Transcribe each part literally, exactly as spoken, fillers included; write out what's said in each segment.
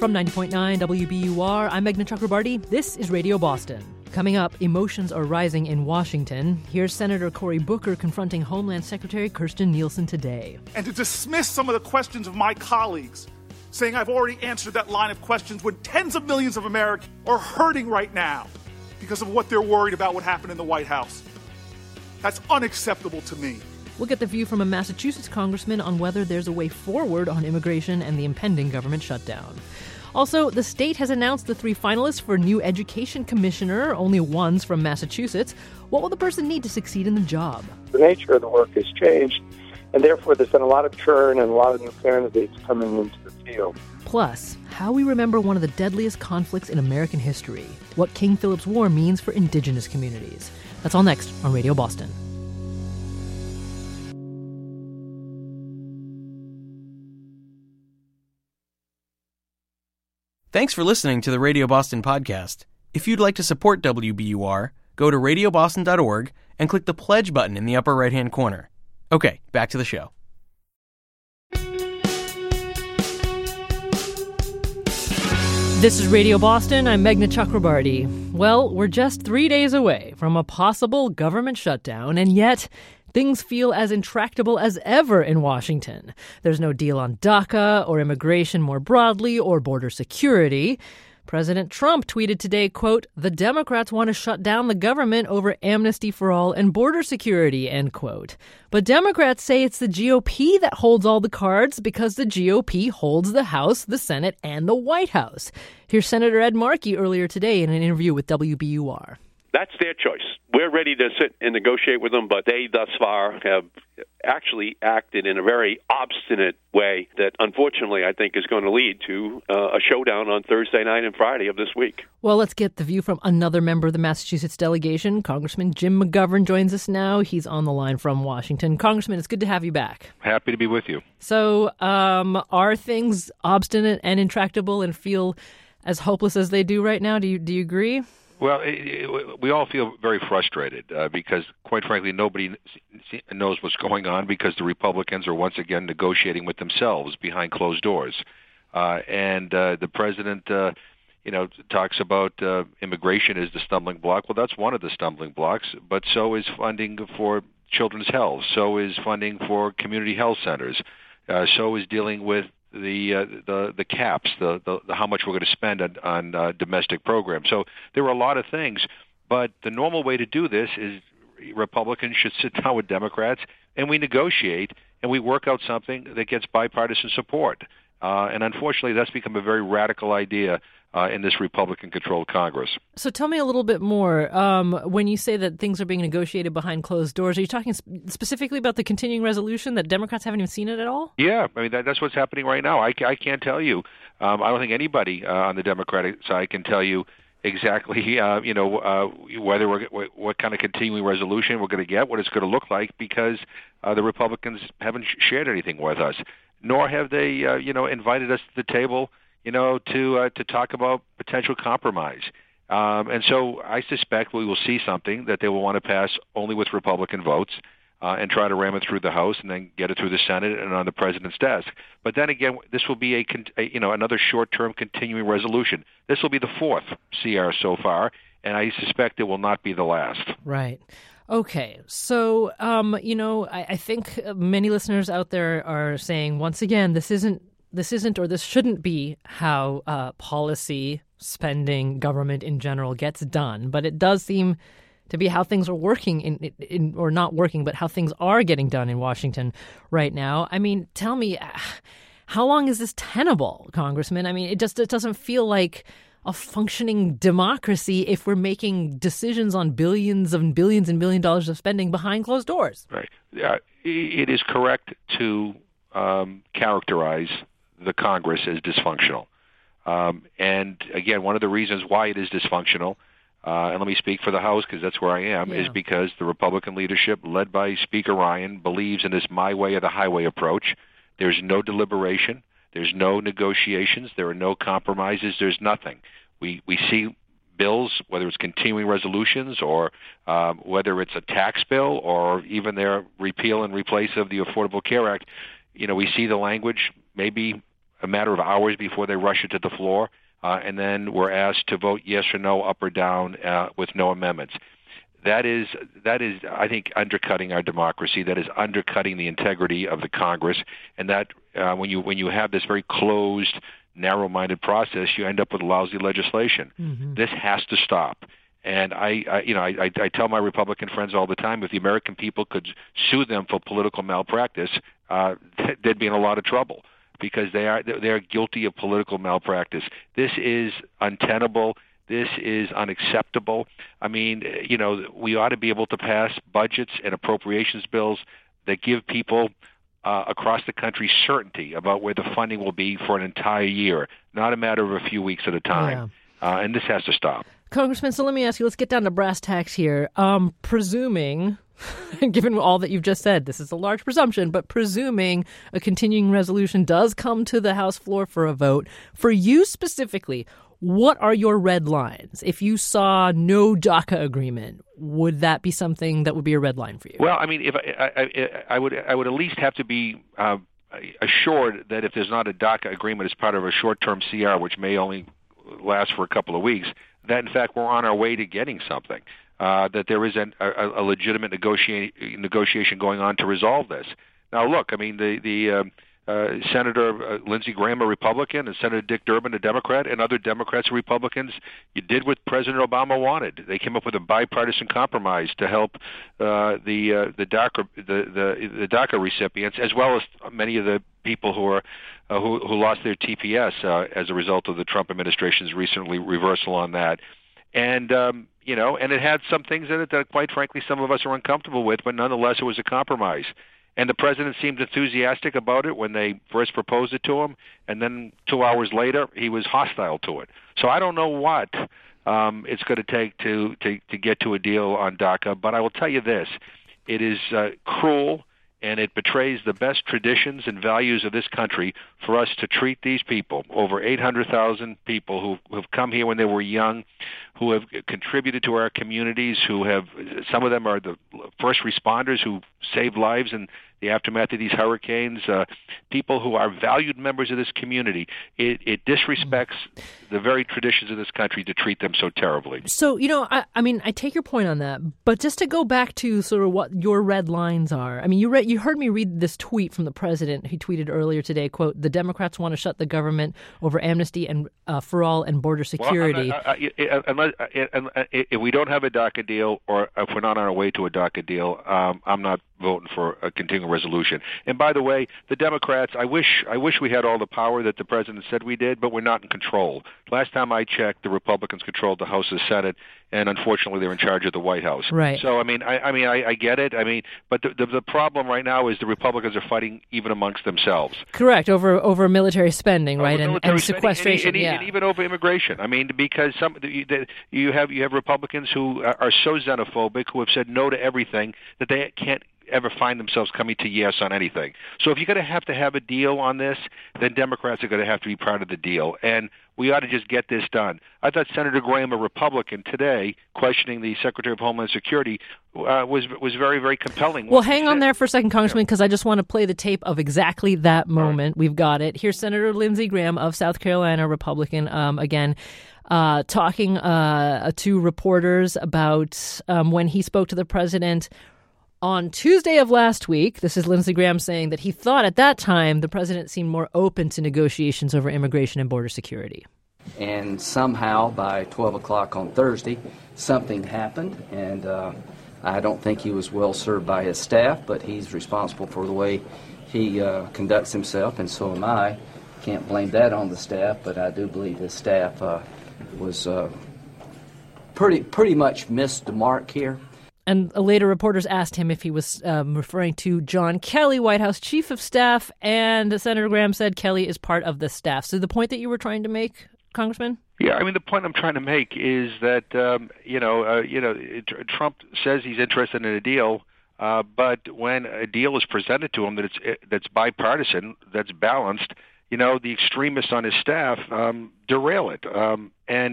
From ninety point nine W B U R, I'm Meghna Chakrabarti. This is Radio Boston. Coming up, emotions are rising in Washington. Here's Senator Cory Booker confronting Homeland Secretary Kirstjen Nielsen today. And to dismiss some of the questions of my colleagues, saying I've already answered that line of questions when tens of millions of Americans are hurting right now because of what they're worried about what happened in the White House. That's unacceptable to me. We'll get the view from a Massachusetts congressman on whether there's a way forward on immigration and the impending government shutdown. Also, the state has announced the three finalists for new education commissioner, only one's from Massachusetts. What will the person need to succeed in the job? The nature of the work has changed, and therefore there's been a lot of churn and a lot of new candidates coming into the field. Plus, how we remember one of the deadliest conflicts in American history, what King Philip's War means for indigenous communities. That's all next on Radio Boston. Thanks for listening to the Radio Boston podcast. If you'd like to support W B U R, go to radio boston dot org and click the pledge button in the upper right-hand corner. Okay, back to the show. This is Radio Boston. I'm Meghna Chakrabarti. Well, we're just three days away from a possible government shutdown, and yet things feel as intractable as ever in Washington. There's no deal on DACA or immigration more broadly or border security. President Trump tweeted today, quote, "The Democrats want to shut down the government over amnesty for all and border security," end quote. But Democrats say it's the G O P that holds all the cards because the G O P holds the House, the Senate, and the White House. Here's Senator Ed Markey earlier today in an interview with W B U R. That's their choice. We're ready to sit and negotiate with them, but they thus far have actually acted in a very obstinate way that unfortunately I think is going to lead to uh, a showdown on Thursday night and Friday of this week. Well, let's get the view from another member of the Massachusetts delegation. Congressman Jim McGovern joins us now. He's on the line from Washington. Congressman, it's good to have you back. Happy to be with you. So um, are things obstinate and intractable and feel as hopeless as they do right now? Do you, do you agree? Well, it, it, we all feel very frustrated uh, because, quite frankly, nobody knows what's going on because the Republicans are once again negotiating with themselves behind closed doors. Uh, and uh, the president, uh, you know, talks about uh, immigration as the stumbling block. Well, that's one of the stumbling blocks, but so is funding for children's health. So is funding for community health centers. Uh, so is dealing with the uh, the the caps, the, the, the how much we're going to spend on, on uh, domestic programs. So there are a lot of things, but the normal way to do this is Republicans should sit down with Democrats and we negotiate and we work out something that gets bipartisan support. Uh, and unfortunately, that's become a very radical idea uh, in this Republican-controlled Congress. So tell me a little bit more. Um, when you say that things are being negotiated behind closed doors, are you talking sp- specifically about the continuing resolution that Democrats haven't even seen it at all? Yeah, I mean, that, that's what's happening right now. I, I can't tell you. Um, I don't think anybody uh, on the Democratic side can tell you exactly, uh, you know, uh, whether we're, what kind of continuing resolution we're going to get, what it's going to look like, because uh, the Republicans haven't shared anything with us, nor have they, uh, you know, invited us to the table, you know, to uh, to talk about potential compromise. Um, and so I suspect we will see something that they will want to pass only with Republican votes uh, and try to ram it through the House and then get it through the Senate and on the president's desk. But then again, this will be a, a you know another short-term continuing resolution. This will be the fourth C R so far, and I suspect it will not be the last. Right. Okay, so, um, you know, I, I think many listeners out there are saying, once again, this isn't, this isn't, or this shouldn't be how uh, policy, spending, government in general gets done. But it does seem to be how things are working, in, in or not working, but how things are getting done in Washington right now. I mean, tell me, how long is this tenable, Congressman? I mean, it just it doesn't feel like a functioning democracy if we're making decisions on billions and billions and billion dollars of spending behind closed doors. Right. Yeah, it is correct to um, characterize the Congress as dysfunctional. Um, and again, one of the reasons why it is dysfunctional, uh, and let me speak for the House because that's where I am, yeah. is because the Republican leadership, led by Speaker Ryan, believes in this my way or the highway approach. There's no deliberation. There's no negotiations. There are no compromises. There's nothing. We we see bills, whether it's continuing resolutions or um, whether it's a tax bill or even their repeal and replace of the Affordable Care Act. You know, we see the language maybe a matter of hours before they rush it to the floor, uh, and then we're asked to vote yes or no, up or down, uh, with no amendments. That is, that is, I think, undercutting our democracy. That is undercutting the integrity of the Congress, and that uh, when you when you have this very closed, narrow-minded process, you end up with lousy legislation. Mm-hmm. This has to stop. And I, I you know, I, I tell my Republican friends all the time, if the American people could sue them for political malpractice, uh, they'd be in a lot of trouble, because they are they are guilty of political malpractice. This is untenable. This is unacceptable. I mean, you know, we ought to be able to pass budgets and appropriations bills that give people uh, across the country certainty about where the funding will be for an entire year, not a matter of a few weeks at a time. Yeah. Uh, and this has to stop. Congressman, so let me ask you, let's get down to brass tacks here. Um, presuming, given all that you've just said, this is a large presumption, but presuming a continuing resolution does come to the House floor for a vote, for you specifically, what are your red lines? If you saw no DACA agreement, would that be something that would be a red line for you? Well, I mean, if I, I, I would, I would at least have to be uh, assured that if there's not a DACA agreement as part of a short-term C R, which may only last for a couple of weeks, that in fact we're on our way to getting something. Uh, that there is an, a, a legitimate negotiation negotiation going on to resolve this. Now, look, I mean, the the uh, Uh, Senator uh, Lindsey Graham, a Republican, and Senator Dick Durbin, a Democrat, and other Democrats and Republicans, you did what President Obama wanted. They came up with a bipartisan compromise to help uh, the uh, the DACA the, the the DACA recipients, as well as many of the people who are uh, who who lost their T P S uh, as a result of the Trump administration's recently reversal on that. And um, you know, and it had some things in it that, quite frankly, some of us are uncomfortable with, but nonetheless, it was a compromise. And the president seemed enthusiastic about it when they first proposed it to him, and then two hours later, he was hostile to it. So I don't know what um, it's going to take to, to, to get to a deal on DACA, but I will tell you this. It is uh, cruel, and it betrays the best traditions and values of this country for us to treat these people, over eight hundred thousand people who have come here when they were young, who have contributed to our communities, who have, some of them are the first responders who saved lives in the aftermath of these hurricanes, uh, people who are valued members of this community. It, it disrespects the very traditions of this country to treat them so terribly. So, you know, I, I mean, I take your point on that, but just to go back to sort of what your red lines are, I mean, you read, you heard me read this tweet from the president. He tweeted earlier today, quote, "The Democrats want to shut the government over amnesty and uh, for all and border security." Well, I, I, I, unless, if we don't have a DACA deal, or if we're not on our way to a DACA deal, um, I'm not voting for a continuing resolution. And by the way, the Democrats, I wish I wish we had all the power that the president said we did, but we're not in control. Last time I checked, the Republicans controlled the House and Senate, and unfortunately they're in charge of the White House. Right. So, I mean, I, I mean, I, I get it. I mean, but the, the the problem right now is the Republicans are fighting even amongst themselves. Correct, over over military spending, right, over and, military and spending, sequestration, and, and, yeah. and even over immigration. I mean, because some you have you have Republicans who are so xenophobic, who have said no to everything that they can't ever find themselves coming to yes on anything. So if you're going to have to have a deal on this, then Democrats are going to have to be part of the deal. And we ought to just get this done. I thought Senator Graham, a Republican, today, questioning the Secretary of Homeland Security, uh, was was very, very compelling. Well, hang on there for a second, Congressman, because I just want to play the tape of exactly that moment. Right. We've got it. Here's Senator Lindsey Graham of South Carolina, Republican, um, again, uh, talking uh, to reporters about um, when he spoke to the president on Tuesday of last week. This is Lindsey Graham saying that he thought at that time the president seemed more open to negotiations over immigration and border security. And somehow by twelve o'clock on Thursday, something happened, and uh, I don't think he was well served by his staff, but he's responsible for the way he uh, conducts himself, and so am I. Can't blame that on the staff, but I do believe his staff uh, was uh, pretty pretty much missed the mark here. And later, reporters asked him if he was um, referring to John Kelly, White House Chief of Staff, and Senator Graham said Kelly is part of the staff. So the point that you were trying to make, Congressman? Yeah, I mean, the point I'm trying to make is that, um, you know, uh, you know, Trump says he's interested in a deal, uh, but when a deal is presented to him that it's that's bipartisan, that's balanced, you know, the extremists on his staff um, derail it. Um, and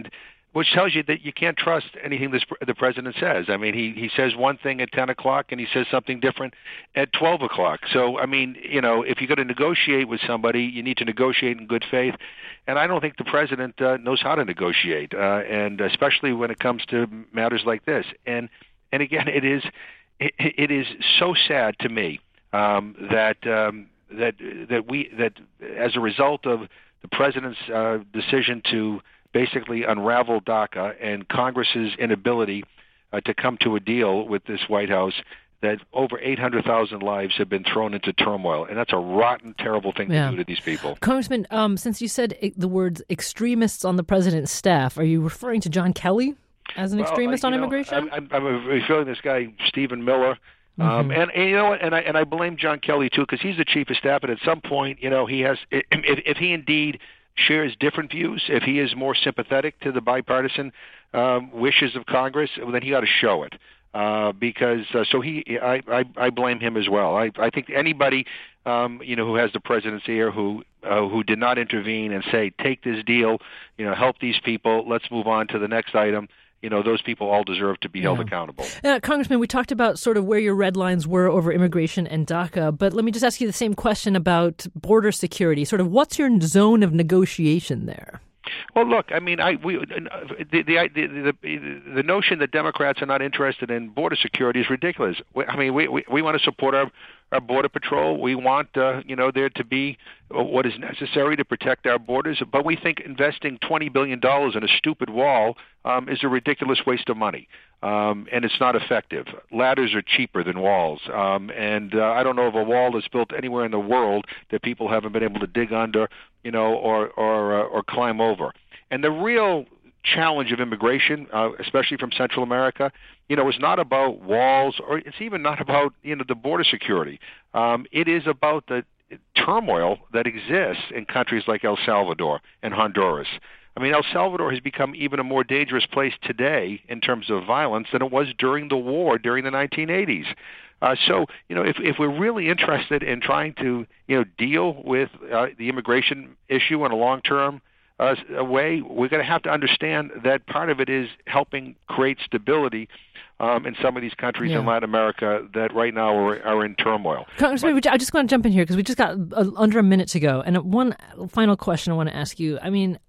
which tells you that you can't trust anything this, the president says. I mean, he, he says one thing at ten o'clock and he says something different at twelve o'clock. So, I mean, you know, if you're going to negotiate with somebody, you need to negotiate in good faith. And I don't think the president uh, knows how to negotiate, uh, and especially when it comes to matters like this. And and again, it is it, it is so sad to me um, that um, that that we that as a result of the president's uh, decision to basically unravel DACA and Congress's inability uh, to come to a deal with this White House, that over eight hundred thousand lives have been thrown into turmoil. And that's a rotten, terrible thing yeah. to do to these people. Congressman, um, since you said the words extremists on the president's staff, are you referring to John Kelly as an well, extremist I, on know, immigration? I'm, I'm referring to this guy, Stephen Miller. Mm-hmm. Um, and, and you know what? And I and I blame John Kelly too, because he's the chief of staff. And at some point, you know, he has if, if he indeed shares different views, if he is more sympathetic to the bipartisan um, wishes of Congress, well, then he ought to show it. Uh, because uh, so he, I, I, I blame him as well. I, I think anybody, um, you know, who has the presidency here who uh, who did not intervene and say, take this deal, you know, help these people, let's move on to the next item. You know, those people all deserve to be held yeah. accountable. Uh, Congressman, we talked about sort of where your red lines were over immigration and DACA, but let me just ask you the same question about border security. Sort of what's your zone of negotiation there? Well, look, I mean, I we the the the, the, the notion that Democrats are not interested in border security is ridiculous. I mean, we we, we want to support our, our border patrol. We want uh, you know there to be what is necessary to protect our borders. But we think investing twenty billion dollars in a stupid wall um, is a ridiculous waste of money, um, and it's not effective. Ladders are cheaper than walls, um, and uh, I don't know of a wall that's built anywhere in the world that people haven't been able to dig under, you know, or or uh, or climb over. And the real challenge of immigration, uh, especially from Central America, you know, is not about walls, or it's even not about, you know, the border security. Um, it is about the turmoil that exists in countries like El Salvador and Honduras. I mean, El Salvador has become even a more dangerous place today in terms of violence than it was during the war during the nineteen eighties. Uh, so, you know, if if we're really interested in trying to, you know, deal with uh, the immigration issue in a long-term uh, way, we're going to have to understand that part of it is helping create stability um, in some of these countries yeah. in Latin America that right now are, are in turmoil. Congressman, but, I just want to jump in here because we just got uh, under a minute to go. And one final question I want to ask you. I mean,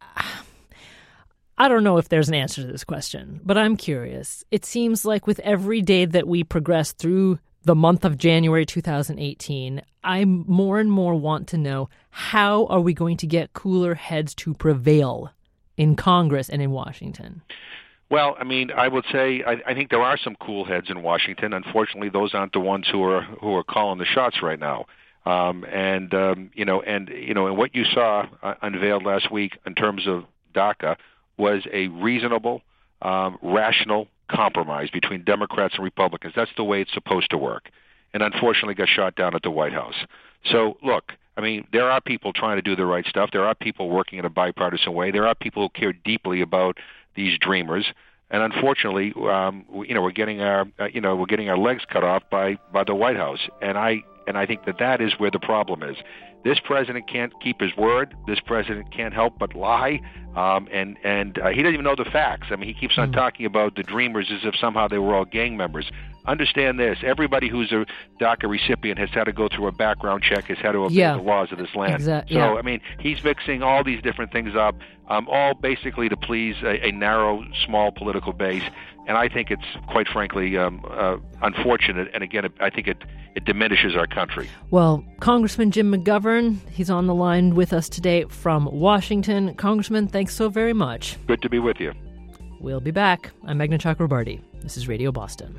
I don't know if there's an answer to this question, but I'm curious. It seems like with every day that we progress through the month of January two thousand eighteen, I more and more want to know, how are we going to get cooler heads to prevail in Congress and in Washington? Well, I mean, I would say I, I think there are some cool heads in Washington. Unfortunately, those aren't the ones who are who are calling the shots right now. Um, and um, you know, and you know, and what you saw uh, unveiled last week in terms of DACA was a reasonable, um, rational compromise between Democrats and Republicans. That's the way it's supposed to work. And unfortunately got shot down at the White House. So, look, I mean, there are people trying to do the right stuff. There are people working in a bipartisan way. There are people who care deeply about these dreamers. And unfortunately, um, you know, we're getting our, uh, you know, we're getting our legs cut off by, by the White House. And I and I think that that is where the problem is. This president can't keep his word. This president can't help but lie, um, and and uh, he doesn't even know the facts. I mean, he keeps on talking about the Dreamers as if somehow they were all gang members. Understand this: everybody who's a DACA recipient has had to go through a background check, has had to obey yeah. the laws of this land. Exactly. So, yeah. I mean, he's mixing all these different things up, um, all basically to please a, a narrow, small political base. And I think it's, quite frankly, um, uh, unfortunate. And again, I think it, it diminishes our country. Well, Congressman Jim McGovern, he's on the line with us today from Washington. Congressman, thanks so very much. Good to be with you. We'll be back. I'm Meghna Chakrabarty. This is Radio Boston.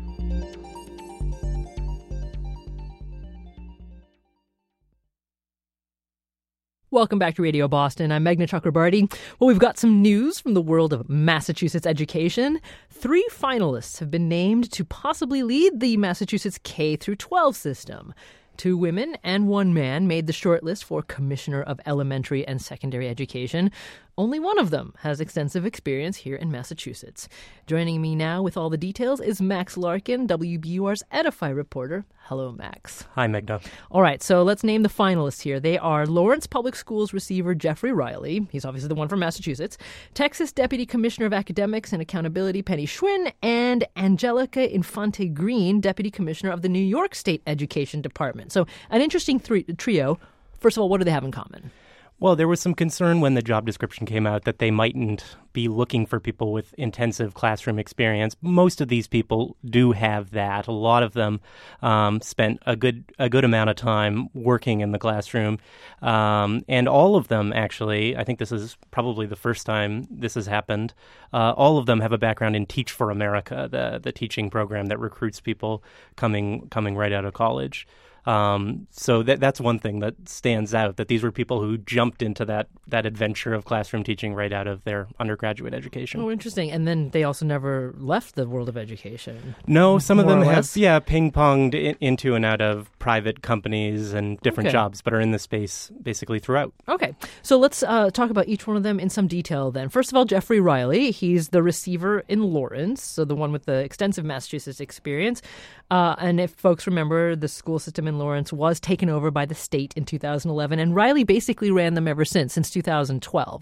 Welcome back to Radio Boston. I'm Meghna Chakrabarty. Well, we've got some news from the world of Massachusetts education. Three finalists have been named to possibly lead the Massachusetts K through twelve system. Two women and one man made the shortlist for Commissioner of Elementary and Secondary Education. only one of them has extensive experience here in Massachusetts. Joining me now with all the details is Max Larkin, W B U R's Edify reporter. Hello, Max. Hi, Megna. All right, so let's name the finalists here. They are Lawrence Public Schools receiver Jeffrey Riley. He's obviously the one from Massachusetts. Texas Deputy Commissioner of Academics and Accountability Penny Schwinn, and Angelica Infante Green, Deputy Commissioner of the New York State Education Department. So an interesting three- trio. First of all, what do they have in common? Well, there was some concern when the job description came out that they mightn't be looking for people with intensive classroom experience. Most of these people do have that. A lot of them um, spent a good a good amount of time working in the classroom. Um, and all of them, actually, I think this is probably the first time this has happened, uh, all of them have a background in Teach for America, the, the teaching program that recruits people coming coming right out of college. Um, so that that's one thing that stands out, that these were people who jumped into that, that adventure of classroom teaching right out of their undergraduate education. Oh, interesting. And then they also never left the world of education. No, some of them have, less. yeah, ping-ponged in, into and out of private companies and different Okay. jobs, but are in the space basically throughout. Okay, so let's uh, talk about each one of them in some detail then. First of all, Jeffrey Riley. He's the receiver in Lawrence, so the one with the extensive Massachusetts experience. Uh, and if folks remember, the school system in Lawrence was taken over by the state in two thousand eleven, and Riley basically ran them ever since, since two thousand twelve.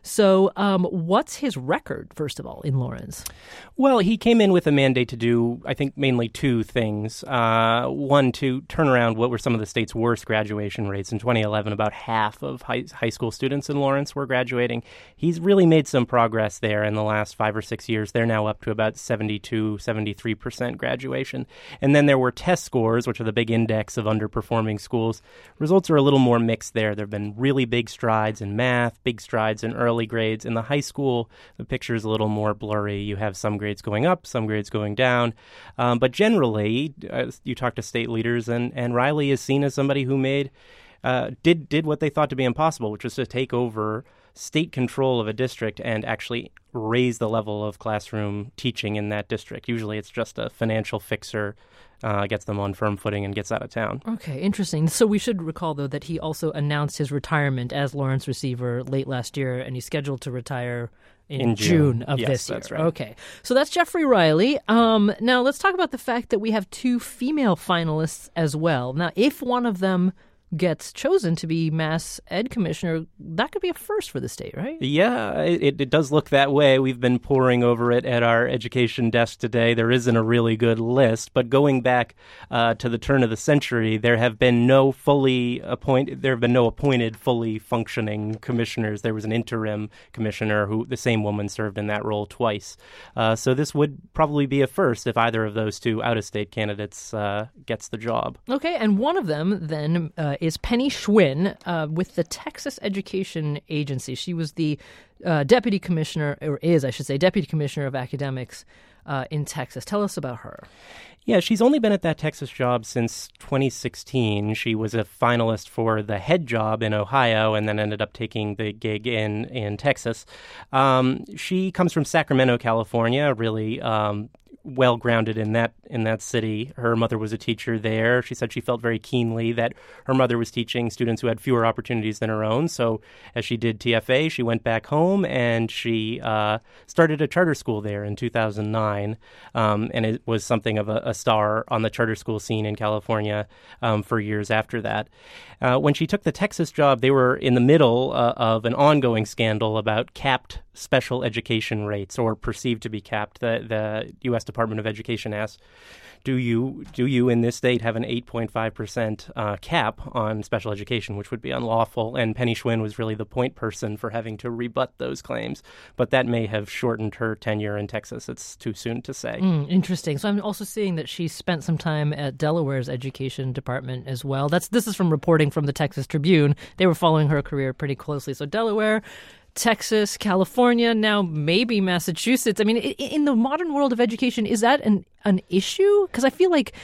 So um, what's his record, first of all, in Lawrence? Well, he came in with a mandate to do, I think, mainly two things. Uh, one, to turn around what were some of the state's worst graduation rates. In twenty eleven, about half of high, high school students in Lawrence were graduating. He's really made some progress there in the last five or six years. They're now up to about seventy-two, seventy-three percent graduation. And then there were test scores, which are the big index of underperforming schools. Results are a little more mixed there. There have been really big strides in math, big strides in early grades. In the high school, the picture is a little more blurry. You have some grades going up, some grades going down. Um, but generally, uh, you talk to state leaders, and, and Riley is seen as somebody who made uh, did did what they thought to be impossible, which was to take over state control of a district and actually raise the level of classroom teaching in that district. Usually it's just a financial fixer, uh, gets them on firm footing and gets out of town. Okay, interesting. So we should recall, though, that he also announced his retirement as Lawrence receiver late last year, and he's scheduled to retire in, In June. June. of Yes, this year. that's right. Okay, so that's Jeffrey Riley. Um, now let's talk about the fact that we have two female finalists as well. Now, if one of them gets chosen to be Mass Ed Commissioner, that could be a first for the state, right? Yeah, it, it does look that way. We've been poring over it at our education desk today. There isn't a really good list, but going back uh, to the turn of the century, there have been no fully appointed. There have been no appointed, fully functioning commissioners. There was an interim commissioner who the same woman served in that role twice. Uh, so this would probably be a first if either of those two out-of-state candidates uh, gets the job. Okay, and one of them then uh, is Penny Schwinn uh, with the Texas Education Agency. She was the uh, deputy commissioner, or is, I should say, deputy commissioner of academics uh, in Texas. Tell us about her. Yeah, she's only been at that Texas job since twenty sixteen. She was a finalist for the head job in Ohio and then ended up taking the gig in, in Texas. Um, she comes from Sacramento, California, really um, well-grounded in that in that city. Her mother was a teacher there. She said she felt very keenly that her mother was teaching students who had fewer opportunities than her own. So as she did T F A, she went back home and she uh, started a charter school there in two thousand nine. Um, and it was something of a, a star on the charter school scene in California um, for years after that. Uh, when she took the Texas job, they were in the middle uh, of an ongoing scandal about capped special education rates, or perceived to be capped. The, the U S Department of Education asked, do you do you in this state have an eight point five percent uh, cap on special education, which would be unlawful? And Penny Schwinn was really the point person for having to rebut those claims. But that may have shortened her tenure in Texas. It's too soon to say. Mm, interesting. So I'm also seeing that she spent some time at Delaware's education department as well. That's This is from reporting from the Texas Tribune. They were following her career pretty closely. So Delaware, Texas, California, now maybe Massachusetts. I mean, in the modern world of education, is that an, an issue? Because I feel like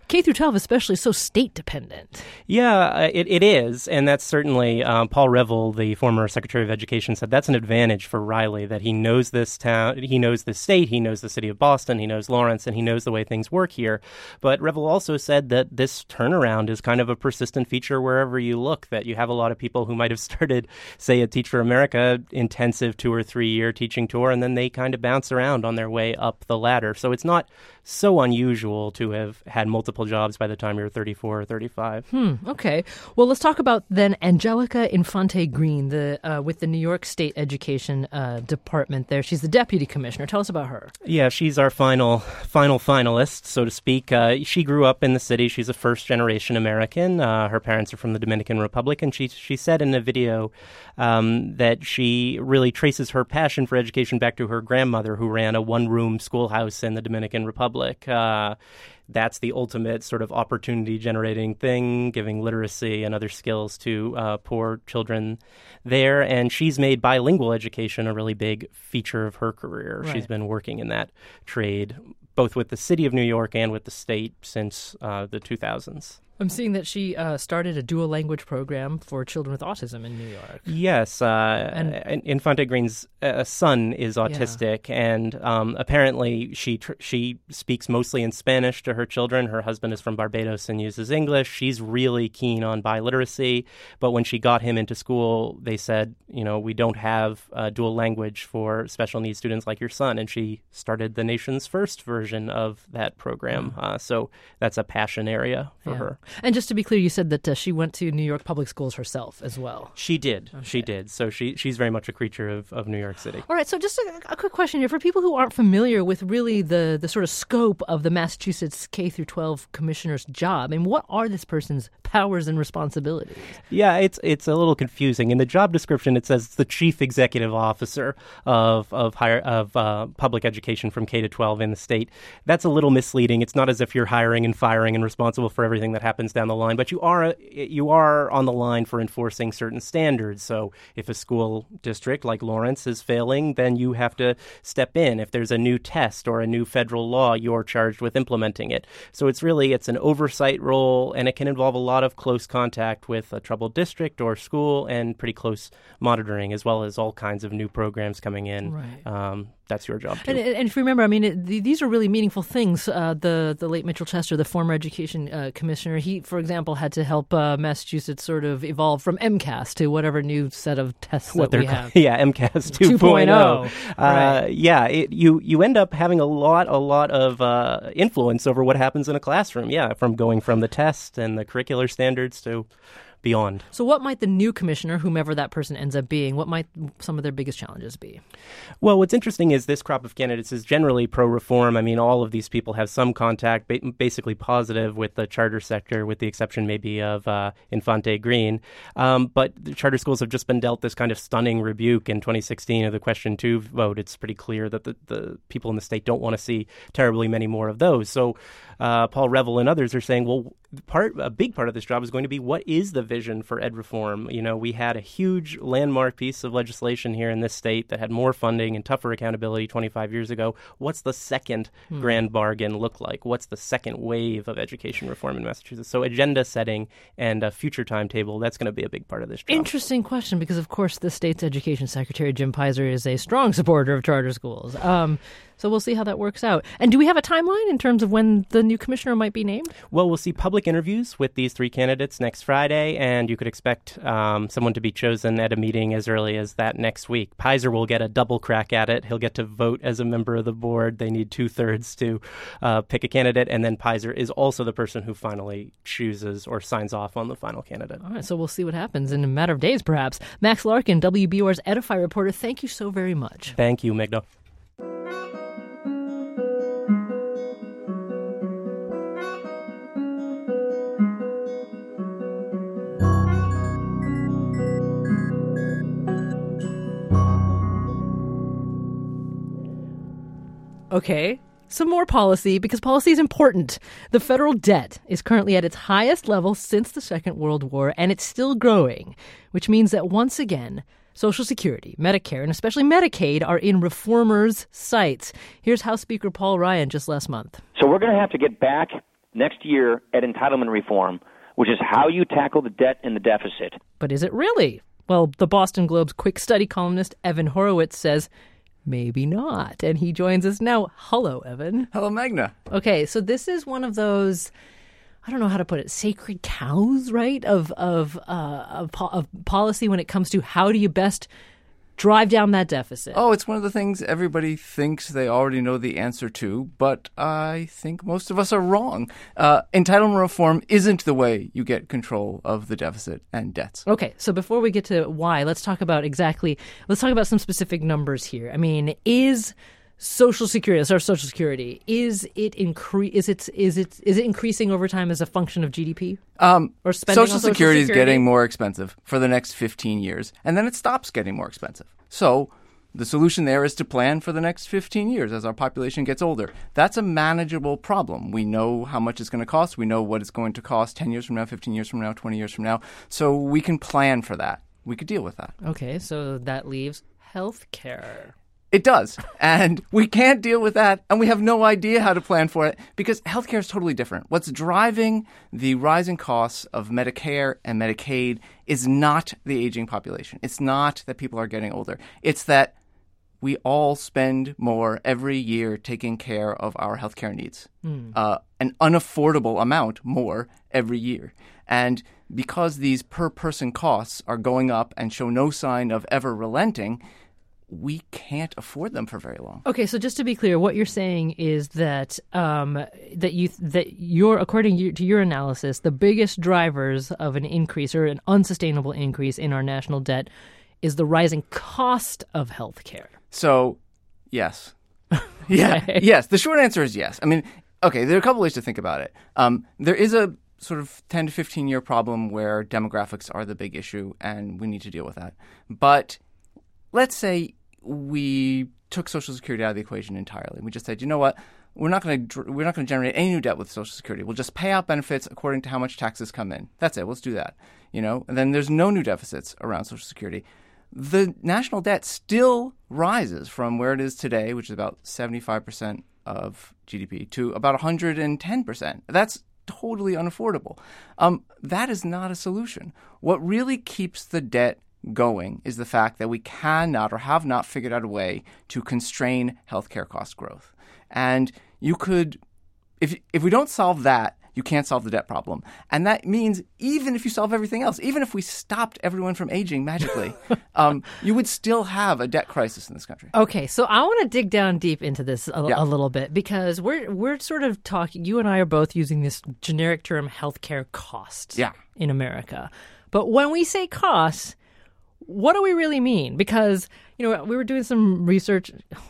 K through twelve especially is so state-dependent. Yeah, it, it is, and that's certainly, um, Paul Reville, the former Secretary of Education, said that's an advantage for Riley, that he knows this town, he knows the state, he knows the city of Boston, he knows Lawrence, and he knows the way things work here. But Reville also said that this turnaround is kind of a persistent feature wherever you look, that you have a lot of people who might have started, say, a Teach for America intensive two or three year teaching tour, and then they kind of bounce around on their way up the ladder. So it's not so unusual to have had multiple jobs by the time you're thirty-four or thirty-five. Hmm, okay. Well, let's talk about then Angelica Infante Green, the uh, with the New York State Education uh, Department there. She's the deputy commissioner. Tell us about her. Yeah, she's our final final finalist, so to speak. Uh, she grew up in the city. She's a first-generation American. Uh, her parents are from the Dominican Republic, and she, she said in a video um, that she really traces her passion for education back to her grandmother, who ran a one-room schoolhouse in the Dominican Republic. Uh, that's the ultimate sort of opportunity-generating thing, giving literacy and other skills to uh, poor children there. And she's made bilingual education a really big feature of her career. Right. She's been working in that trade, both with the city of New York and with the state since uh, the two thousands. I'm seeing that she uh, started a dual language program for children with autism in New York. Yes, uh, and Infante Green's uh, son is autistic, yeah. and um, apparently she tr- she speaks mostly in Spanish to her children. Her husband is from Barbados and uses English. She's really keen on biliteracy, but when she got him into school, they said, you know, we don't have uh, dual language for special needs students like your son, and she started the nation's first version of that program. Mm. Uh, so that's a passion area for yeah. her. And just to be clear, you said that uh, she went to New York public schools herself as well. She did. Okay. She did. So she she's very much a creature of, of New York City. All right. So just a, a quick question here. For people who aren't familiar with really the, the sort of scope of the Massachusetts K through twelve commissioner's job, I mean, what are this person's powers and responsibilities? Yeah, it's it's a little confusing. In the job description, it says the chief executive officer of of higher of uh, public education from K to twelve in the state. That's a little misleading. It's not as if you're hiring and firing and responsible for everything that happens down the line, but you are you are on the line for enforcing certain standards. So if a school district like Lawrence is failing, then you have to step in. If there's a new test or a new federal law, you're charged with implementing it. So it's really it's an oversight role, and it can involve a lot of close contact with a troubled district or school and pretty close monitoring, as well as all kinds of new programs coming in. Right. Um, that's your job too. And, and if you remember, I mean, it, these are really meaningful things. Uh, the the late Mitchell Chester, the former education uh, commissioner, he, for example, had to help uh, Massachusetts sort of evolve from MCAS to whatever new set of tests what that we they're have. Yeah, MCAS two point oh. Right. Uh, yeah, it, you you end up having a lot a lot of uh, influence over what happens in a classroom. Yeah, from going from the test and the curricular standards to beyond. So what might the new commissioner, whomever that person ends up being, what might some of their biggest challenges be? Well, what's interesting is this crop of candidates is generally pro-reform. I mean, all of these people have some contact, ba- basically positive, with the charter sector, with the exception maybe of uh, Infante Green. Um, but the charter schools have just been dealt this kind of stunning rebuke in twenty sixteen of the Question two vote. It's pretty clear that the, the people in the state don't want to see terribly many more of those. So uh, Paul Reville and others are saying, well, part a big part of this job is going to be what is the vision for ed reform. You know, we had a huge landmark piece of legislation here in this state that had more funding and tougher accountability twenty-five years ago. What's the second hmm. grand bargain look like? What's the second wave of education reform in Massachusetts? So agenda setting and a future timetable, that's going to be a big part of this job. Interesting question, because of course the state's education secretary, Jim Pizer, is a strong supporter of charter schools. Um, so we'll see how that works out. And do we have a timeline in terms of when the new commissioner might be named? Well, we'll see public interviews with these three candidates next Friday, and you could expect um, someone to be chosen at a meeting as early as that next week. Pizer will get a double crack at it. He'll get to vote as a member of the board. They need two-thirds to uh, pick a candidate, and then Pizer is also the person who finally chooses or signs off on the final candidate. All right, so we'll see what happens in a matter of days, perhaps. Max Larkin, W B U R's Edify reporter, thank you so very much. Thank you, Megna. Okay, some more policy, because policy is important. The federal debt is currently at its highest level since the Second World War, and it's still growing, which means that once again, Social Security, Medicare, and especially Medicaid are in reformers' sights. Here's House Speaker Paul Ryan just last month. So we're going to have to get back next year at entitlement reform, which is how you tackle the debt and the deficit. But is it really? Well, the Boston Globe's quick study columnist Evan Horowitz says maybe not. And he joins us now. Hello, Evan. Hello, Magna. Okay, so this is one of those, I don't know how to put it, sacred cows, right, of of, uh, of, po- of policy when it comes to how do you best drive down that deficit. Oh, it's one of the things everybody thinks they already know the answer to, but I think most of us are wrong. Uh, entitlement reform isn't the way you get control of the deficit and debts. Okay, so before we get to why, let's talk about exactly, let's talk about some specific numbers here. I mean, is Social Security, let's start with Social Security, is it incre- is it is it is it increasing over time as a function of G D P? Um, or spending Social on Social Security, Security is getting more expensive for the next fifteen years, and then it stops getting more expensive. So the solution there is to plan for the next fifteen years as our population gets older. That's a manageable problem. We know how much it's going to cost. We know what it's going to cost ten years from now, fifteen years from now, twenty years from now. So we can plan for that. We could deal with that. Okay, so that leaves health care. It does. And we can't deal with that, and we have no idea how to plan for it because healthcare is totally different. What's driving the rising costs of Medicare and Medicaid is not the aging population. It's not that people are getting older. It's that we all spend more every year taking care of our healthcare needs, mm. uh, an unaffordable amount more every year. And because these per-person costs are going up and show no sign of ever relenting, we can't afford them for very long. Okay, so just to be clear, what you're saying is that um, that you that you're according to your analysis, the biggest drivers of an increase or an unsustainable increase in our national debt is the rising cost of healthcare. So, yes, yeah, okay. yes. The short answer is yes. I mean, okay, there are a couple ways to think about it. Um, there is a sort of ten to fifteen year problem where demographics are the big issue, and we need to deal with that. But let's say we took Social Security out of the equation entirely. We just said, you know what, we're not going to we're not going to generate any new debt with Social Security. We'll just pay out benefits according to how much taxes come in. That's it. Let's do that. You know, and then there's no new deficits around Social Security. The national debt still rises from where it is today, which is about seventy-five percent of G D P, to about one hundred ten percent. That's totally unaffordable. Um, that is not a solution. What really keeps the debt going is the fact that we cannot or have not figured out a way to constrain healthcare cost growth. And you could, if if we don't solve that, you can't solve the debt problem. And that means even if you solve everything else, even if we stopped everyone from aging magically, um, you would still have a debt crisis in this country. Okay, so I want to dig down deep into this a, yeah. a little bit because we're we're sort of talking, you and I are both using this generic term healthcare costs yeah. in America. But when we say costs, what do we really mean? Because, you know, we were doing some research.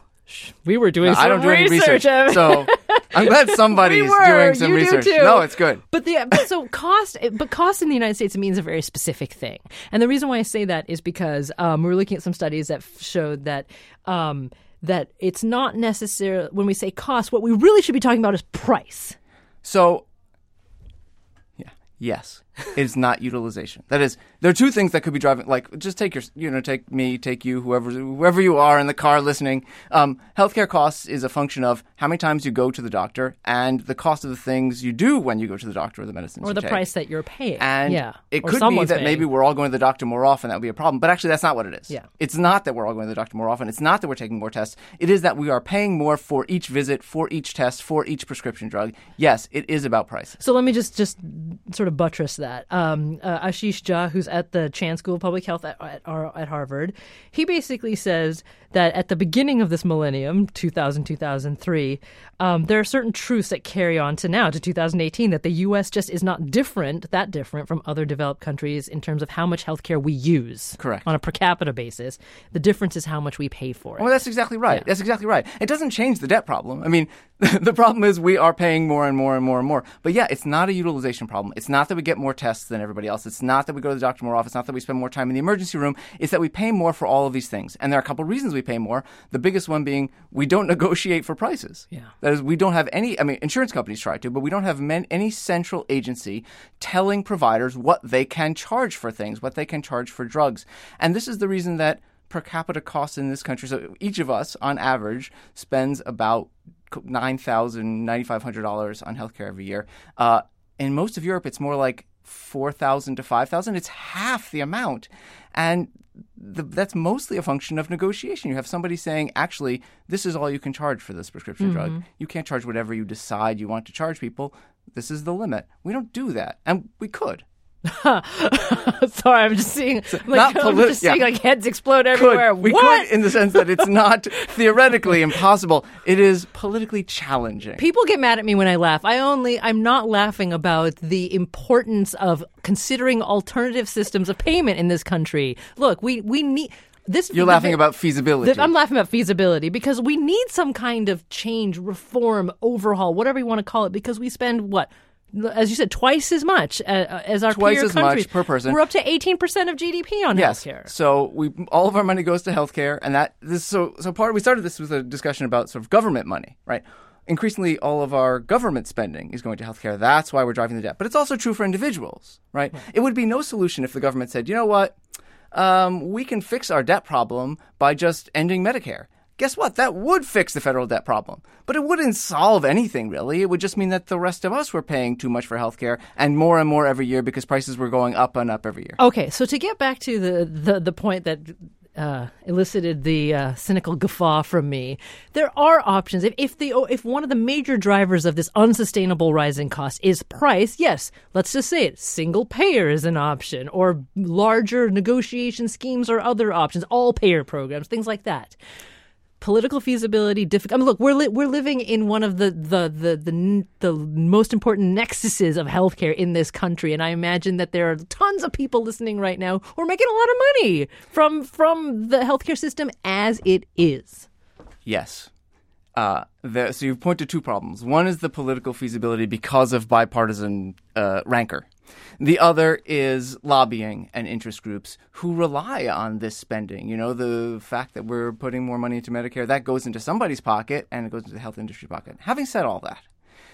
We were doing no, some I don't do any research. research. So I'm glad somebody's we were, doing some you research. Do too. No, it's good. But the but so cost, but cost in the United States means a very specific thing. And the reason why I say that is because um, we were looking at some studies that showed that um, that it's not necessarily, when we say cost, what we really should be talking about is price. So, yeah, yes. Is not utilization. That is, there are two things that could be driving. Like, just take your, you know, take me, take you, whoever, whoever you are in the car listening. Um, healthcare costs is a function of how many times you go to the doctor and the cost of the things you do when you go to the doctor or the medicines or the you take. price that you're paying. And yeah. it or could be that paying. maybe we're all going to the doctor more often. That would be a problem. But actually, that's not what it is. Yeah. It's not that we're all going to the doctor more often. It's not that we're taking more tests. It is that we are paying more for each visit, for each test, for each prescription drug. Yes, it is about price. So let me just just sort of buttress that. Um, Uh, Ashish Jha, who's at the Chan School of Public Health at, at, at Harvard, he basically says that at the beginning of this millennium, two thousand, two thousand three, um, there are certain truths that carry on to now, to two thousand eighteen, that the U S just is not different, that different from other developed countries in terms of how much healthcare we use. Correct. On a per capita basis. The difference is how much we pay for it. Well, that's exactly right. Yeah. That's exactly right. It doesn't change the debt problem. I mean, the problem is we are paying more and more and more and more. But yeah, it's not a utilization problem. It's not that we get more tests than everybody else. It's not that we go to the doctor more often. It's not that we spend more time in the emergency room. It's that we pay more for all of these things. And there are a couple of reasons we pay more. The biggest one being we don't negotiate for prices. Yeah. That is, we don't have any, I mean, insurance companies try to, but we don't have men, any central agency telling providers what they can charge for things, what they can charge for drugs. And this is the reason that per capita costs in this country, so each of us, on average, spends about nine thousand dollars, nine thousand five hundred dollars on healthcare every year. Uh, in most of Europe, it's more like four thousand to five thousand. It's half the amount. And the, that's mostly a function of negotiation. You have somebody saying, actually, this is all you can charge for this prescription Mm-hmm. drug. You can't charge whatever you decide you want to charge people. This is the limit. We don't do that. And we could. Sorry, I'm just seeing like Not I'm politi- just seeing yeah. like heads explode everywhere. Could. We what? could in the sense that it's not theoretically impossible. It is politically challenging. People get mad at me when I laugh. I only I'm not laughing about the importance of considering alternative systems of payment in this country. Look, we we need this. You're the, laughing about feasibility. the, I'm laughing about feasibility because we need some kind of change, reform, overhaul, whatever you want to call it, because we spend what, as you said, twice as much uh, as our Twice peer as countries. much per person. We're up to eighteen percent of G D P on Yes. healthcare. So we all of our money goes to healthcare, and that this so so part we started this with a discussion about sort of government money, right? Increasingly, all of our government spending is going to healthcare. That's why we're driving the debt. But it's also true for individuals, right? right. It would be no solution if the government said, you know what, um, we can fix our debt problem by just ending Medicare. Guess what? That would fix the federal debt problem. But it wouldn't solve anything, really. It would just mean that the rest of us were paying too much for healthcare and more and more every year because prices were going up and up every year. Okay, so to get back to the, the, the point that uh, elicited the uh, cynical guffaw from me, there are options. If, if, the, if one of the major drivers of this unsustainable rising cost is price, yes, let's just say it, single payer is an option, or larger negotiation schemes or other options, all payer programs, things like that. Political feasibility, difficult. I mean, look, we're li- we're living in one of the the, the the the most important nexuses of healthcare in this country, and I imagine that there are tons of people listening right now who are making a lot of money from from the healthcare system as it is. Yes. Uh, the, so you've pointed to two problems. One is the political feasibility because of bipartisan uh, rancor. The other is lobbying and interest groups who rely on this spending. You know, the fact that we're putting more money into Medicare, that goes into somebody's pocket and it goes into the health industry pocket. Having said all that,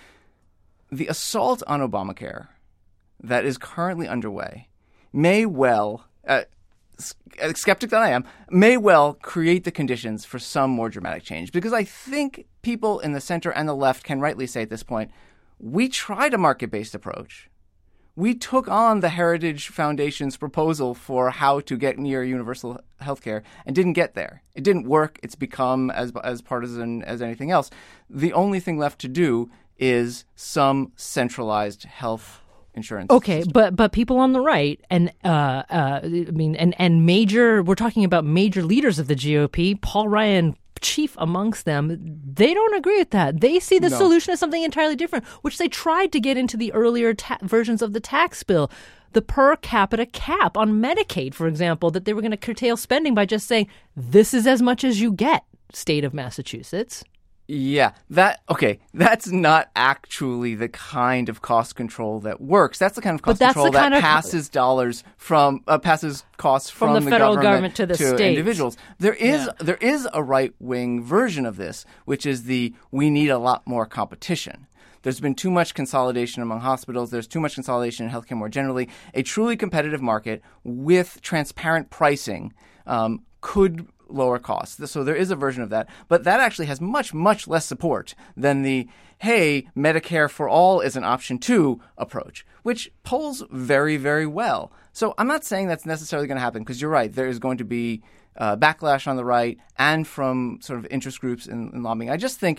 the assault on Obamacare that is currently underway may well, uh, skeptic that I am, may well create the conditions for some more dramatic change. Because I think people in the center and the left can rightly say at this point, we tried a market-based approach. We took on the Heritage Foundation's proposal for how to get near universal health care and didn't get there. It didn't work. It's become as as partisan as anything else. The only thing left to do is some centralized health insurance. Okay, system. but but people on the right and uh, uh, I mean and and major we're talking about major leaders of the G O P, Paul Ryan chief amongst them, they don't agree with that. They see the No. solution as something entirely different, which they tried to get into the earlier ta- versions of the tax bill. The per capita cap on Medicaid, for example, that they were going to curtail spending by just saying, this is as much as you get, state of Massachusetts. Yeah, that okay. That's not actually the kind of cost control that works. That's the kind of cost But that's control the kind that of- passes dollars from uh, passes costs from, From the federal government, government to the states. individuals. There is Yeah. there is a right wing version of this, which is the we need a lot more competition. There's been too much consolidation among hospitals. There's too much consolidation in healthcare more generally. A truly competitive market with transparent pricing um, could lower costs. So there is a version of that. But that actually has much, much less support than the, hey, Medicare for all is an option too approach, which polls very, very well. So I'm not saying that's necessarily going to happen because you're right. There is going to be uh, backlash on the right and from sort of interest groups in, in lobbying. I just think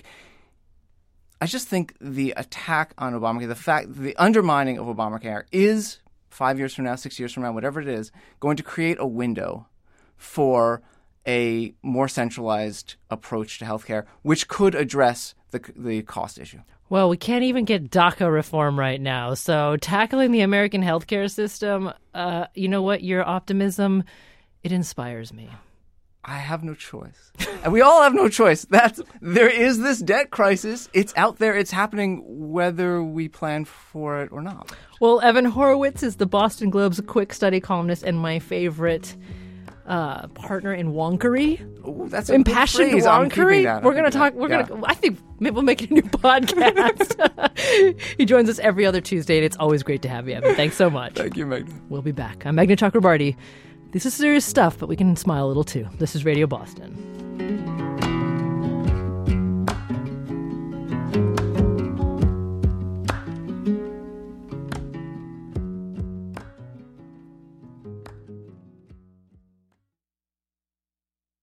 I just think the attack on Obamacare, the fact, the undermining of Obamacare is five years from now, six years from now, whatever it is, going to create a window for a more centralized approach to healthcare, which could address the the cost issue. Well, we can't even get DACA reform right now. So tackling the American healthcare system, uh, you know what? Your optimism, it inspires me. I have no choice. And we all have no choice. That's there is this debt crisis. It's out there. It's happening whether we plan for it or not. Well, Evan Horowitz is the Boston Globe's quick study columnist and my favorite uh, partner in wonkery. Ooh, that's a impassioned good phrase. I'm keeping wonkery. that. I'm We're gonna keeping talk. that. We're Yeah. gonna. I think maybe we'll make it a new podcast. He joins us every other Tuesday, and it's always great to have you, Evan. Thanks so much. Thank you, Meghna. We'll be back. I'm Meghna Chakrabarty. This is serious stuff, but we can smile a little too. This is Radio Boston.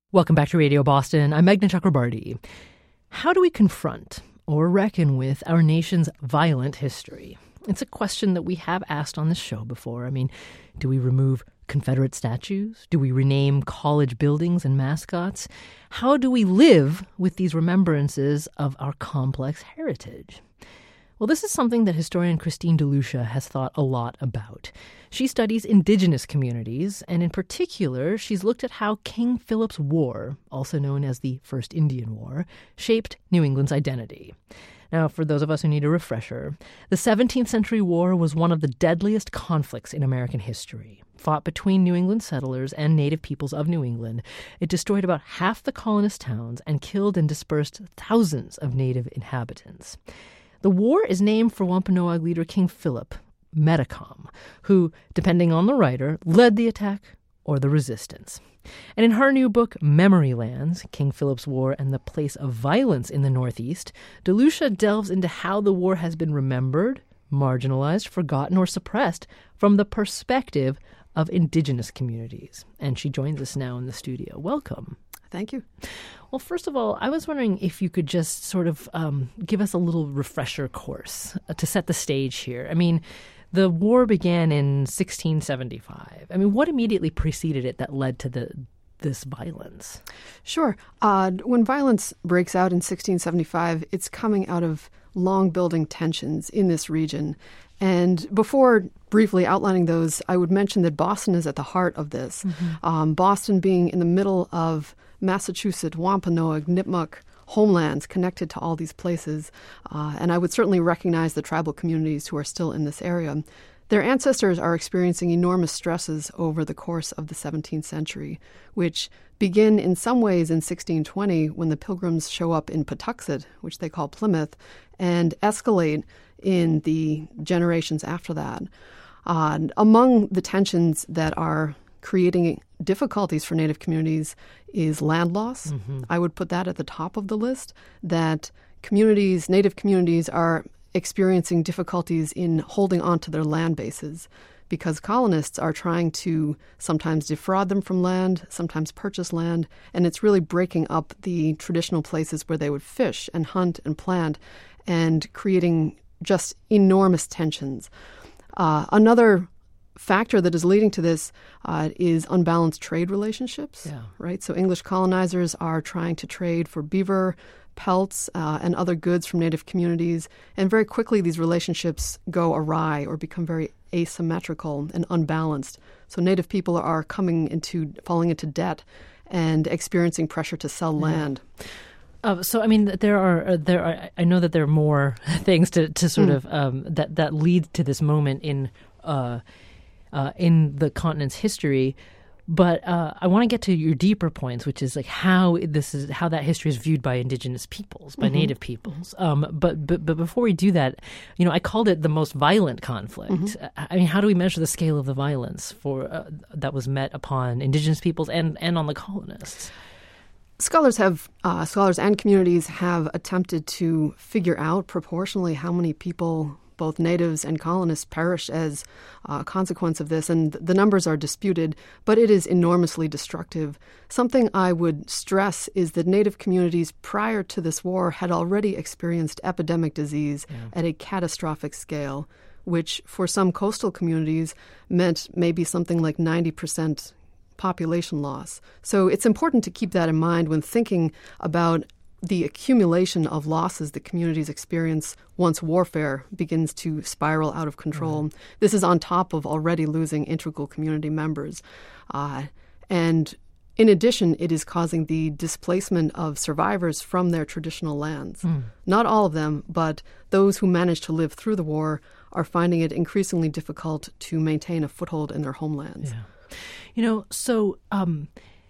Welcome back to Radio Boston. I'm Meghna Chakrabarty. How do we confront or reckon with our nation's violent history? It's a question that we have asked on this show before. I mean, do we remove Confederate statues? Do we rename college buildings and mascots? How do we live with these remembrances of our complex heritage? Well, this is something that historian Christine DeLucia has thought a lot about. She studies indigenous communities, and in particular, she's looked at how King Philip's War, also known as the First Indian War, shaped New England's identity. Now, for those of us who need a refresher, the seventeenth century war was one of the deadliest conflicts in American history. Fought between New England settlers and native peoples of New England, it destroyed about half the colonist towns and killed and dispersed thousands of native inhabitants. The war is named for Wampanoag leader King Philip Metacom, who, depending on the writer, led the attack or the resistance. And in her new book, Memory Lands, King Philip's War and the Place of Violence in the Northeast, DeLucia delves into how the war has been remembered, marginalized, forgotten, or suppressed from the perspective of indigenous communities. And she joins us now in the studio. Welcome. Thank you. Well, first of all, I was wondering if you could just sort of um, give us a little refresher course uh, to set the stage here. I mean, the war began in sixteen seventy-five. I mean, what immediately preceded it that led to the this violence? Sure. Uh, when violence breaks out in sixteen seventy-five, it's coming out of long-building tensions in this region. And before briefly outlining those, I would mention that Boston is at the heart of this. Mm-hmm. Um, Boston being in the middle of Massachusetts, Wampanoag, Nipmuc homelands connected to all these places. Uh, and I would certainly recognize the tribal communities who are still in this area. Their ancestors are experiencing enormous stresses over the course of the seventeenth century, which begin in some ways in sixteen twenty when the Pilgrims show up in Patuxent, which they call Plymouth, and escalate in the generations after that. Uh, among the tensions that are creating difficulties for Native communities is land loss. Mm-hmm. I would put that at the top of the list, that communities, Native communities are experiencing difficulties in holding on to their land bases because colonists are trying to sometimes defraud them from land, sometimes purchase land, and it's really breaking up the traditional places where they would fish and hunt and plant and creating just enormous tensions. Uh, another factor that is leading to this uh, is unbalanced trade relationships, yeah. right? So English colonizers are trying to trade for beaver, pelts, uh, and other goods from Native communities, and very quickly these relationships go awry or become very asymmetrical and unbalanced. So Native people are coming into, falling into debt and experiencing pressure to sell yeah. land. Uh, so, I mean, there are there are. I know that there are more things to, to sort mm. of um, that that lead to this moment in uh, uh, in the continent's history. But uh, I want to get to your deeper points, which is like how this is how that history is viewed by indigenous peoples, by mm-hmm. Native peoples. Um, but, but but before we do that, you know, I called it the most violent conflict. Mm-hmm. I mean, how do we measure the scale of the violence for uh, that was met upon indigenous peoples and, and on the colonists? Scholars have uh, scholars and communities have attempted to figure out proportionally how many people, both natives and colonists, perished as a consequence of this, and the numbers are disputed, but it is enormously destructive. Something I would stress is that Native communities prior to this war had already experienced epidemic disease yeah. at a catastrophic scale, which for some coastal communities meant maybe something like ninety percent population loss. So it's important to keep that in mind when thinking about the accumulation of losses that communities experience once warfare begins to spiral out of control. Mm-hmm. This is on top of already losing integral community members. Uh, and in addition, it is causing the displacement of survivors from their traditional lands. Mm. Not all of them, but those who managed to live through the war are finding it increasingly difficult to maintain a foothold in their homelands. Yeah. You know, so um,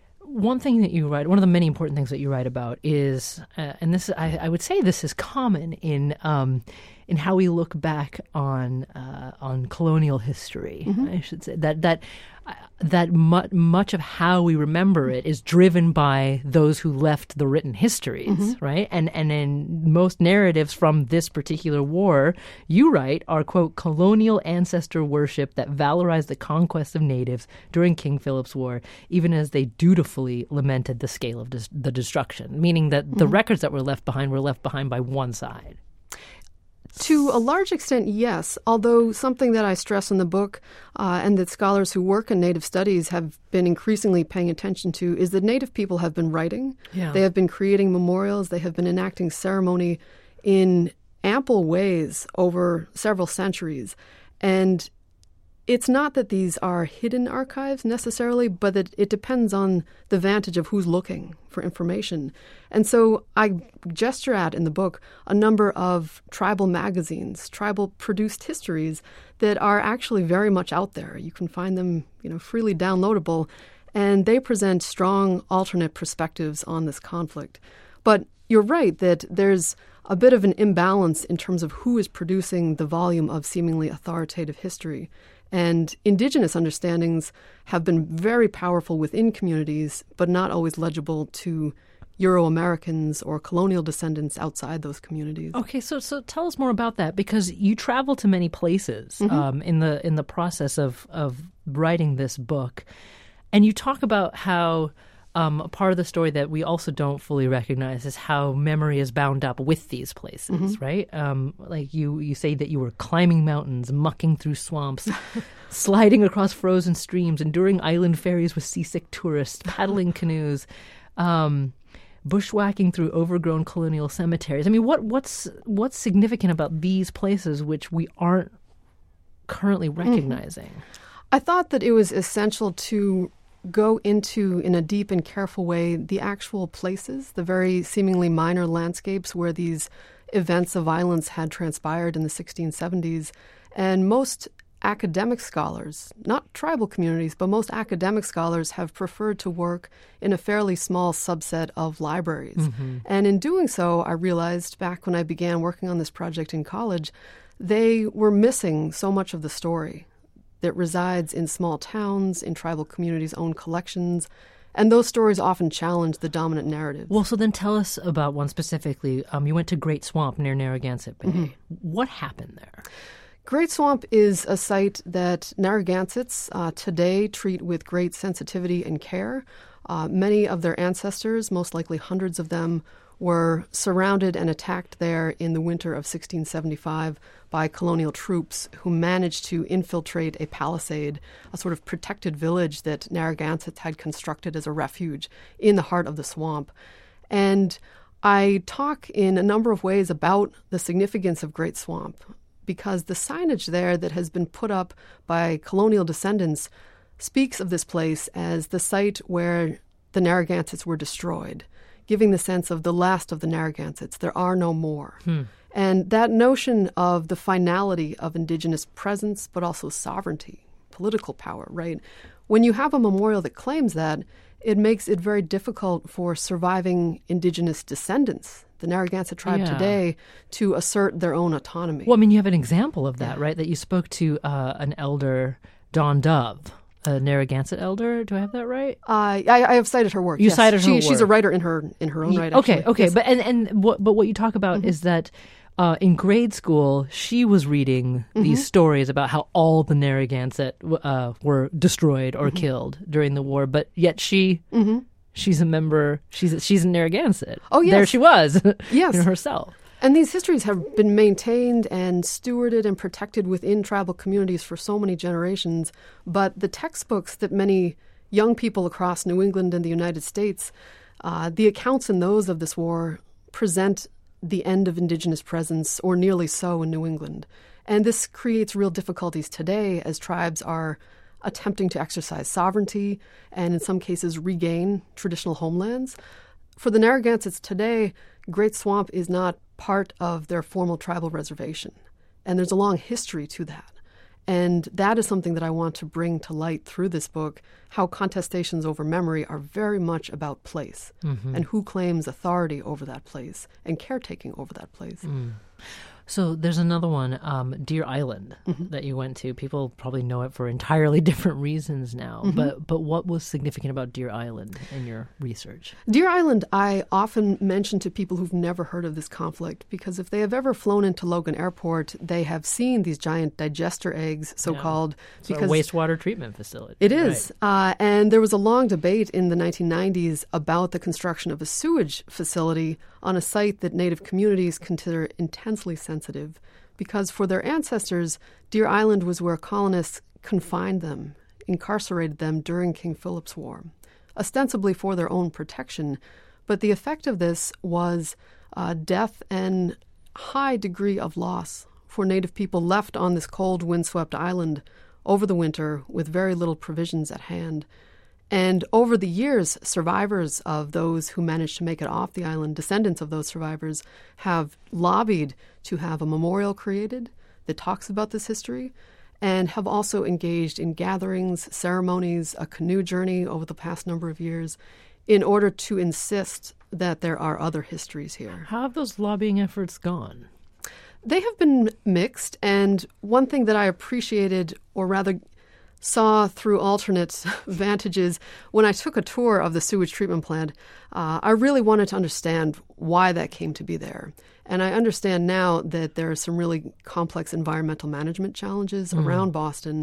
one thing that you write, one of the many important things that you write about is, uh, and this I, I would say this is common in um, in how we look back on uh, on colonial history. Mm-hmm. I should say that that that mu- much of how we remember it is driven by those who left the written histories, mm-hmm. right? And and in most narratives from this particular war, you write, are, quote, colonial ancestor worship that valorized the conquest of natives during King Philip's War, even as they dutifully lamented the scale of dis- the destruction, meaning that mm-hmm. the records that were left behind were left behind by one side. To a large extent, yes, although something that I stress in the book uh, and that scholars who work in Native studies have been increasingly paying attention to is that Native people have been writing. Yeah. They have been creating memorials. They have been enacting ceremony in ample ways over several centuries. And it's not that these are hidden archives necessarily, but that it depends on the vantage of who's looking for information. And so I gesture at in the book a number of tribal magazines, tribal-produced histories that are actually very much out there. You can find them, you know, freely downloadable, and they present strong alternate perspectives on this conflict. But you're right that there's a bit of an imbalance in terms of who is producing the volume of seemingly authoritative history. And indigenous understandings have been very powerful within communities, but not always legible to Euro-Americans or colonial descendants outside those communities. Okay, so so tell us more about that, because you travel to many places mm-hmm. um, in the in the process of of writing this book, and you talk about how um, a part of the story that we also don't fully recognize is how memory is bound up with these places, mm-hmm. right? Um, like you, you say that you were climbing mountains, mucking through swamps, sliding across frozen streams, enduring island ferries with seasick tourists, paddling canoes, um, bushwhacking through overgrown colonial cemeteries. I mean, what what's what's significant about these places which we aren't currently recognizing? Mm-hmm. I thought that it was essential to go into, in a deep and careful way, the actual places, the very seemingly minor landscapes where these events of violence had transpired in the sixteen seventies. And most academic scholars, not tribal communities, but most academic scholars have preferred to work in a fairly small subset of libraries. Mm-hmm. And in doing so, I realized back when I began working on this project in college, they were missing so much of the story that resides in small towns, in tribal communities' own collections, and those stories often challenge the dominant narrative. Well, so then tell us about one specifically. Um, you went to Great Swamp near Narragansett Bay. Mm-hmm. What happened there? Great Swamp is a site that Narragansetts uh, today treat with great sensitivity and care. Uh, many of their ancestors, most likely hundreds of them, were surrounded and attacked there in the winter of sixteen seventy-five by colonial troops who managed to infiltrate a palisade, a sort of protected village that Narragansetts had constructed as a refuge in the heart of the swamp. And I talk in a number of ways about the significance of Great Swamp, because the signage there that has been put up by colonial descendants speaks of this place as the site where the Narragansetts were destroyed, giving the sense of the last of the Narragansetts. There are no more. Hmm. And that notion of the finality of indigenous presence, but also sovereignty, political power, right? When you have a memorial that claims that, it makes it very difficult for surviving indigenous descendants, the Narragansett tribe yeah. today, to assert their own autonomy. Well, I mean, you have an example of that, yeah. right? That you spoke to uh, an elder, Dawn Dove, a Narragansett elder. Do I have that right? Uh, I, I have cited her work. You yes. cited her she, work. She's a writer in her in her own right. Okay, actually. okay, yes. but and and what but what you talk about mm-hmm. is that uh, in grade school she was reading mm-hmm. these stories about how all the Narragansett uh, were destroyed or mm-hmm. killed during the war, but yet she. Mm-hmm. She's a member. She's she's in Narragansett. Oh yes, there she was. Yes, herself. And these histories have been maintained and stewarded and protected within tribal communities for so many generations. But the textbooks that many young people across New England and the United States, uh, the accounts in those of this war present the end of indigenous presence, or nearly so, in New England. And this creates real difficulties today as tribes are attempting to exercise sovereignty and in some cases regain traditional homelands. For the Narragansetts today, Great Swamp is not part of their formal tribal reservation. And there's a long history to that. And that is something that I want to bring to light through this book, how contestations over memory are very much about place mm-hmm. and who claims authority over that place and caretaking over that place. Mm. So there's another one, um, Deer Island, mm-hmm. that you went to. People probably know it for entirely different reasons now. Mm-hmm. But but what was significant about Deer Island in your research? Deer Island, I often mention to people who've never heard of this conflict, because if they have ever flown into Logan Airport, they have seen these giant digester eggs, so-called. Yeah. It's because a wastewater treatment facility. It is. Right. Uh, and there was a long debate in the nineteen nineties about the construction of a sewage facility on a site that Native communities consider intensely sensitive, because for their ancestors, Deer Island was where colonists confined them, incarcerated them during King Philip's War, ostensibly for their own protection. But the effect of this was uh, death and high degree of loss for Native people left on this cold, windswept island over the winter with very little provisions at hand. And over the years, survivors of those who managed to make it off the island, descendants of those survivors, have lobbied to have a memorial created that talks about this history, and have also engaged in gatherings, ceremonies, a canoe journey over the past number of years in order to insist that there are other histories here. How have those lobbying efforts gone? They have been mixed, and one thing that I appreciated, or rather saw through alternate vantages, when I took a tour of the sewage treatment plant, uh, I really wanted to understand why that came to be there. And I understand now that there are some really complex environmental management challenges mm. around Boston.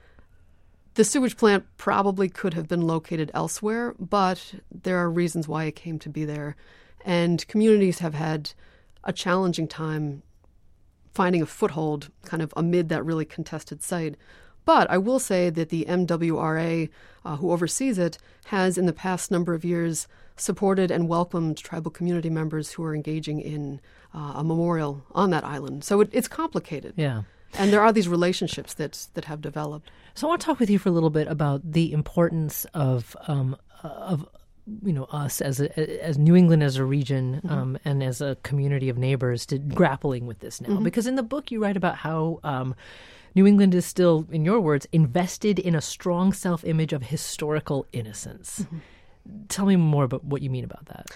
The sewage plant probably could have been located elsewhere, but there are reasons why it came to be there. And communities have had a challenging time finding a foothold kind of amid that really contested site. But I will say that the M W R A, uh, who oversees it, has in the past number of years supported and welcomed tribal community members who are engaging in uh, a memorial on that island. So it, it's complicated. Yeah. And there are these relationships that that have developed. So I want to talk with you for a little bit about the importance of um, of you know us as a, as New England as a region mm-hmm. um, and as a community of neighbors to grappling with this now. Mm-hmm. Because in the book you write about how Um, New England is still, in your words, invested in a strong self-image of historical innocence. Mm-hmm. Tell me more about what you mean about that.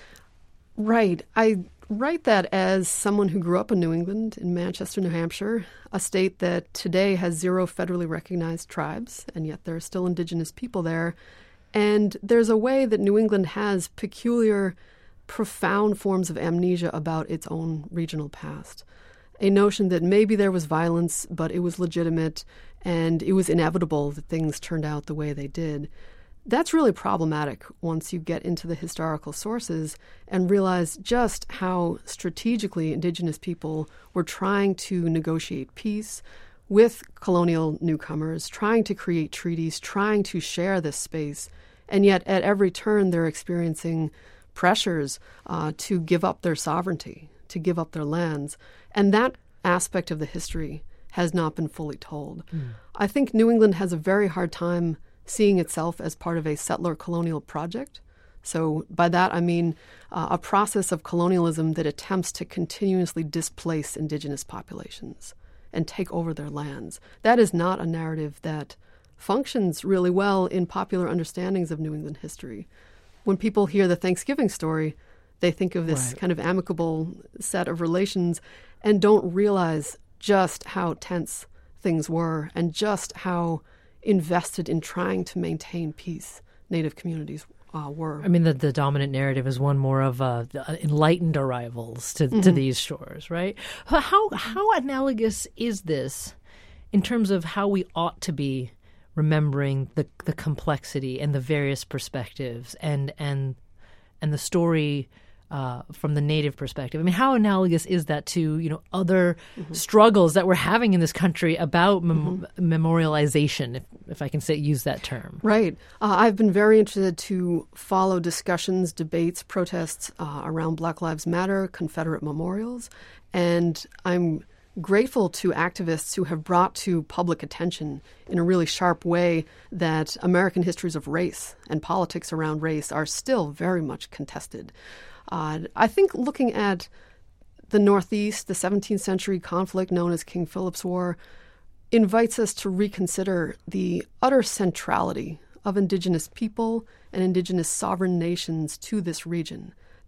Right. I write that as someone who grew up in New England, in Manchester, New Hampshire, a state that today has zero federally recognized tribes, and yet there are still indigenous people there. And there's a way that New England has peculiar, profound forms of amnesia about its own regional past. A notion that maybe there was violence, but it was legitimate, and it was inevitable that things turned out the way they did. That's really problematic once you get into the historical sources and realize just how strategically indigenous people were trying to negotiate peace with colonial newcomers, trying to create treaties, trying to share this space. And yet at every turn they're experiencing pressures uh, to give up their sovereignty, to give up their lands. And that aspect of the history has not been fully told. Mm. I think New England has a very hard time seeing itself as part of a settler colonial project. So by that I mean uh, a process of colonialism that attempts to continuously displace indigenous populations and take over their lands. That is not a narrative that functions really well in popular understandings of New England history. When people hear the Thanksgiving story, they think of this right. kind of amicable set of relations and don't realize just how tense things were and just how invested in trying to maintain peace Native communities uh, were. I mean, the, the dominant narrative is one more of uh, the enlightened arrivals to, mm-hmm. to these shores, right? How how analogous is this in terms of how we ought to be remembering the the complexity and the various perspectives and and and the story uh, from the Native perspective? I mean, how analogous is that to, you know, other mm-hmm. struggles that we're having in this country about mem- mm-hmm. memorialization, if, if I can say use that term? Right. Uh, I've been very interested to follow discussions, debates, protests uh, around Black Lives Matter, Confederate memorials, and I'm grateful to activists who have brought to public attention in a really sharp way that American histories of race and politics around race are still very much contested. Uh, I think looking at the Northeast, the seventeenth century conflict known as King Philip's War, invites us to reconsider the utter centrality of indigenous people and indigenous sovereign nations to this region.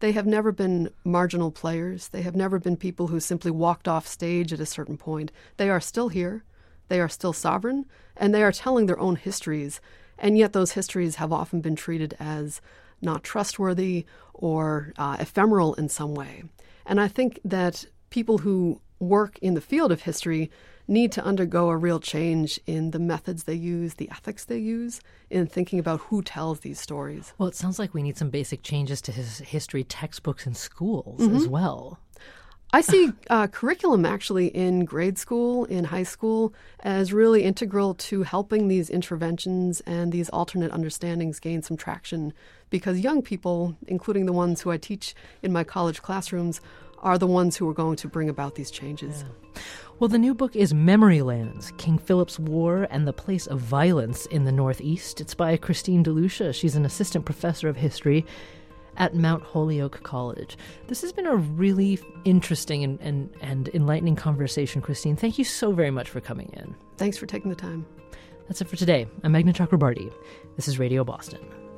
They have never been marginal players. They have never been people who simply walked off stage at a certain point. They are still here. They are still sovereign, and they are telling their own histories. And yet those histories have often been treated as not trustworthy or uh, ephemeral in some way. And I think that people who work in the field of history need to undergo a real change in the methods they use, the ethics they use, in thinking about who tells these stories. Well, it sounds like we need some basic changes to his history textbooks in schools Mm-hmm. as well. I see uh, curriculum actually in grade school, in high school, as really integral to helping these interventions and these alternate understandings gain some traction, because young people, including the ones who I teach in my college classrooms, are the ones who are going to bring about these changes. Yeah. Well, the new book is Memory Lands, King Philip's War and the Place of Violence in the Northeast. It's by Christine DeLucia. She's an assistant professor of history at Mount Holyoke College. This has been a really interesting and, and, and enlightening conversation, Christine. Thank you so very much for coming in. Thanks for taking the time. That's it for today. I'm Meghna Chakrabarti. This is Radio Boston.